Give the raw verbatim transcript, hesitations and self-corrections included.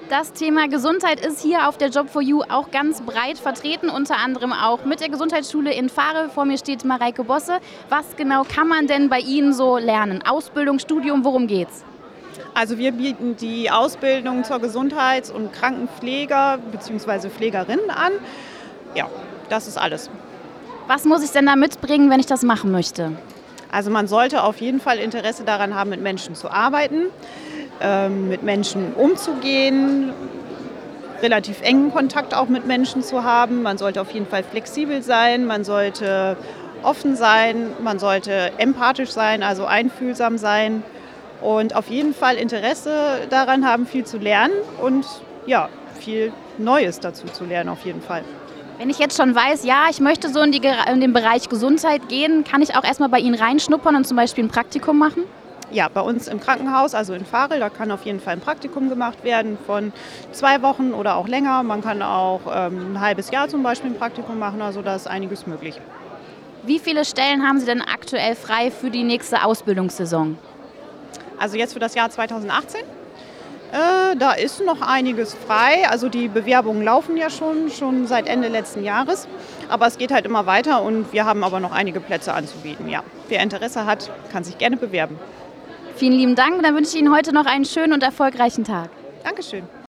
Das Thema Gesundheit ist hier auf der Job for You auch ganz breit vertreten, unter anderem auch mit der Gesundheitsschule in Fahre. Vor mir steht Mareike Bosse. Was genau kann man denn bei Ihnen so lernen? Ausbildung, Studium, worum geht's? Also wir bieten die Ausbildung zur Gesundheits- und Krankenpfleger bzw. Pflegerinnen an. Ja, das ist alles. Was muss ich denn da mitbringen, wenn ich das machen möchte? Also man sollte auf jeden Fall Interesse daran haben, mit Menschen zu arbeiten, ähm, mit Menschen umzugehen, relativ engen Kontakt auch mit Menschen zu haben. Man sollte auf jeden Fall flexibel sein, man sollte offen sein, man sollte empathisch sein, also einfühlsam sein und auf jeden Fall Interesse daran haben, viel zu lernen und ja, viel Neues dazu zu lernen auf jeden Fall. Wenn ich jetzt schon weiß, ja, ich möchte so in, die, in den Bereich Gesundheit gehen, kann ich auch erstmal bei Ihnen reinschnuppern und zum Beispiel ein Praktikum machen? Ja, bei uns im Krankenhaus, also in Varel, da kann auf jeden Fall ein Praktikum gemacht werden von zwei Wochen oder auch länger. Man kann auch ähm, ein halbes Jahr zum Beispiel ein Praktikum machen, also da ist einiges möglich. Wie viele Stellen haben Sie denn aktuell frei für die nächste Ausbildungssaison? Also jetzt für das Jahr zweitausendachtzehn. Äh, da ist noch einiges frei. Also die Bewerbungen laufen ja schon, schon seit Ende letzten Jahres. Aber es geht halt immer weiter und wir haben aber noch einige Plätze anzubieten. Ja. Wer Interesse hat, kann sich gerne bewerben. Vielen lieben Dank. Dann wünsche ich Ihnen heute noch einen schönen und erfolgreichen Tag. Dankeschön.